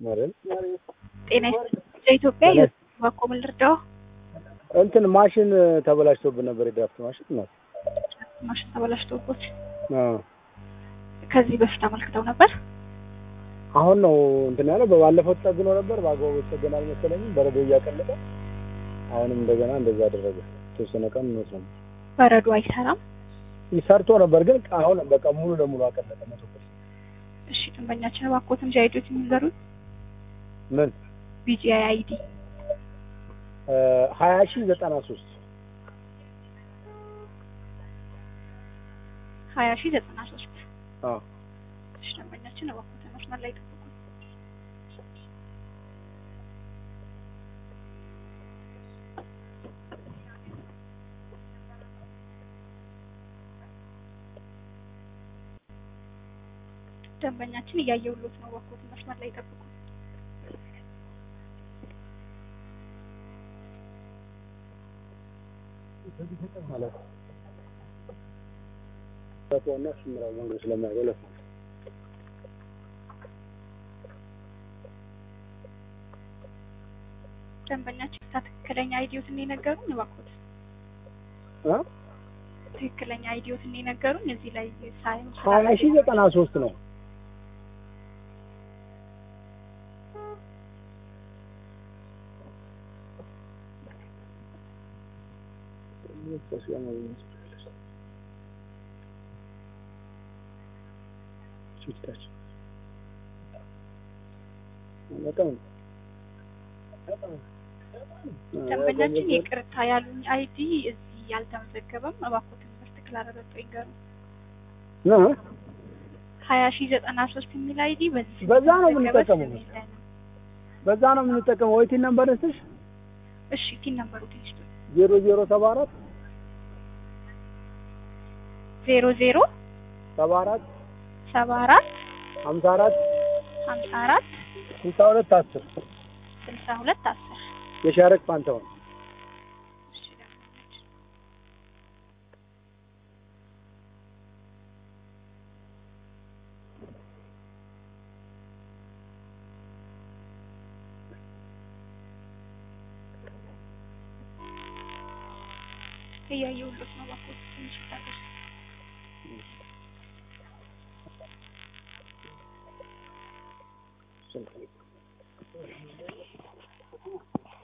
ማለት ጤና ኢትዮጵያ የባኮም ልርዳው እንትን ማሽን ተበላሽቶብን ነበር የድራፍት ማሽን ተበላሽቶበት ከዚህ በፊት አመልክተው ነበር አሁን ነው እንትን ያለው በባለፈው ተጠግኖ ነበር ባጎው ተገናኝ መሰለኝ በረዶ እያቀለጠ አሁንም እንደገና እንደዛ አደረገ ተወሰነ ቀን ነው በረዶ አይሰራም ይሰርቶ ነበር ግን አሁን በቃ ሙሉ ለሙሉ አቀለጠ 100%። እሺ ደንበኛችን ባኮትን ጃይዶት የሚንገሩት ምን BGI ID 20093 20093 አዎ እሺ ደንበኛችን ባኮትን መስመር ላይ ተጠብቁ ደንበኛችን እያየውሉት ነው ባኮትን መስመር ላይ ተጠብቁ ማለት ታውቆና ስምራው መንገድ ስለማይገለጽ ደንበኛችን ትክክለኛ አይዲዮትን የነገሩን ባኮት ትክክለኛ አይዲዮትን የነገሩን እዚህ ላይ ሳይሆን 20093 ነው ደንበኛችን ይቅርታ ያሉኝ አይዲ እዚህ ያልተመዘገበም እባክዎትን በትክክል አረጋግጠው ይንገሩ 20093 የሚል አይዲ በዛ ነው የምንጠቀመው ወይቲን ነምበር እስሽ እሺ ቲን ነምበሩ ትንሽ 0074 00 74 54 54 54 62 10 10 የሻረክ ፋንታው እያየሁለት ነው ባኮት ትንሽ ታገስ